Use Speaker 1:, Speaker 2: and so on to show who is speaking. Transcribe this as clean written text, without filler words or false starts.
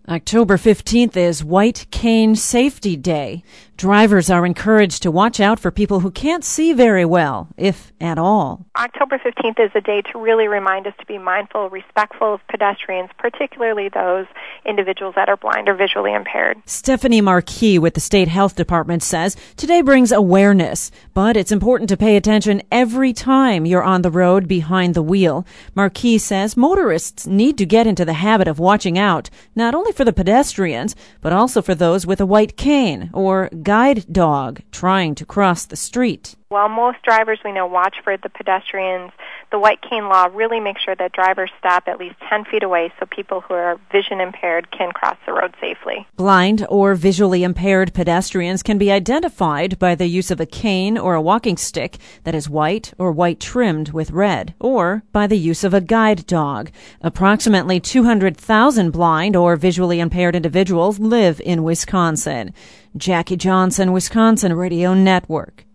Speaker 1: October 15th is White Cane Safety Day. Drivers are encouraged to watch out for people who can't see very well, if at all.
Speaker 2: October 15th is a day to really remind us to be mindful, respectful of pedestrians, particularly those individuals that are blind or visually impaired.
Speaker 1: Stephanie Marquis with the State Health Department says today brings awareness, but it's important to pay attention every time you're on the road behind the wheel. Marquis says motorists need to get into the habit of watching out, not only for the pedestrians, but also for those with a white cane or guide dog trying to cross the street.
Speaker 2: While most drivers we know watch for the pedestrians, the white cane law really makes sure that drivers stop at least 10 feet away so people who are vision impaired can cross the road safely.
Speaker 1: Blind or visually impaired pedestrians can be identified by the use of a cane or a walking stick that is white or white trimmed with red, or by the use of a guide dog. Approximately 200,000 blind or visually impaired individuals live in Wisconsin. Jackie Johnson, Wisconsin Radio Network.